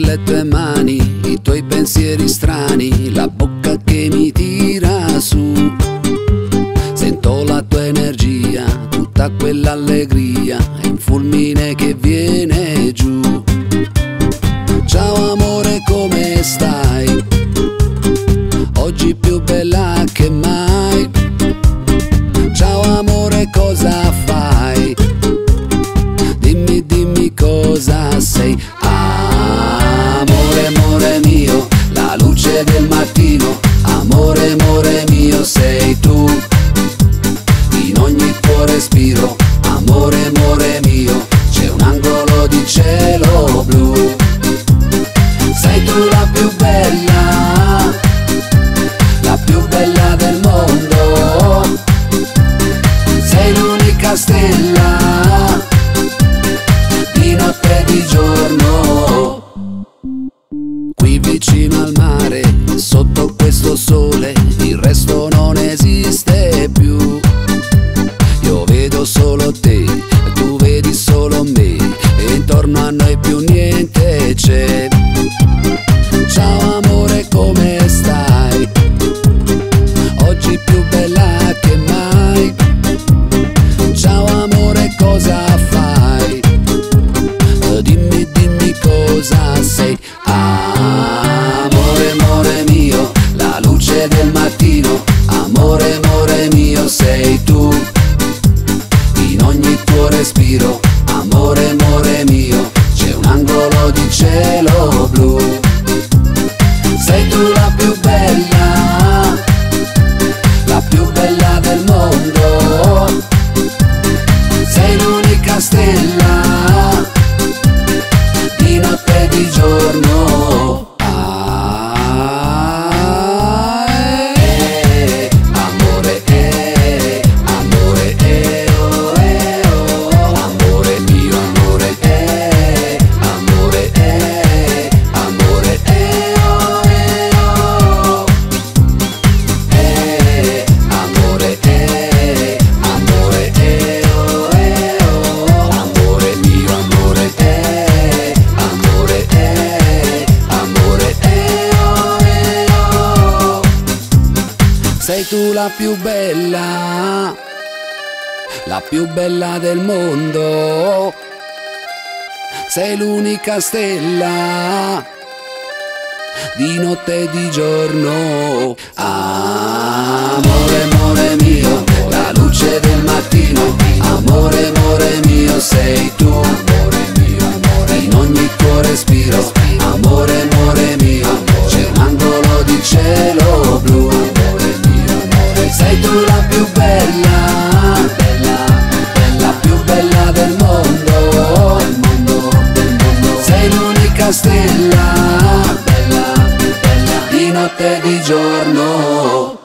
le tue mani, i tuoi pensieri strani, la bocca che mi tira su. Sento la tua energia, tutta quell'allegria, è un fulmine che viene giù. Ciao amore, come stai? Oggi più bella che mai. Ciao amore, cosa fai? Dimmi, dimmi cosa sei. Amore, amore mio, la luce del mattino. Amore, amore mio, sei tu. In ogni tuo respiro. Amore, amore mio, c'è un angolo di cielo blu. Sei tu la più bella, la più bella del mondo. Sei l'unica stella, di notte e di giorno. Qui vicino al mare, sotto questo sole, il resto non esiste più. Io vedo solo te, tu vedi solo me, e intorno a noi più niente c'è. Ciao amore, come stai? Oggi più bella che mai. Ciao amore, cosa fai? Dimmi, dimmi cosa sei. Amore, amore mio, la luce del mattino. Amore, amore mio, sei tu. In ogni tuo respiro. Amore, amore mio, c'è un angolo di cielo blu. Sei tu la più bella, la più bella del mondo. Sei l'unica stella, di notte e di giorno. Amore, amore, oh, amore mio, amore, amore, amore, oh, amore, amore, amore mio, amore, amore, amore, sei tu la più bella del mondo. Sei l'unica stella, di notte e di giorno. Amore, amore mio, la luce del mattino. Amore, amore mio, sei tu. In ogni tuo respiro. Amore, amore mio, c'è un angolo di cielo blu. Sei tu la più bella, la più bella del mondo. Sei l'unica stella, di notte e di giorno.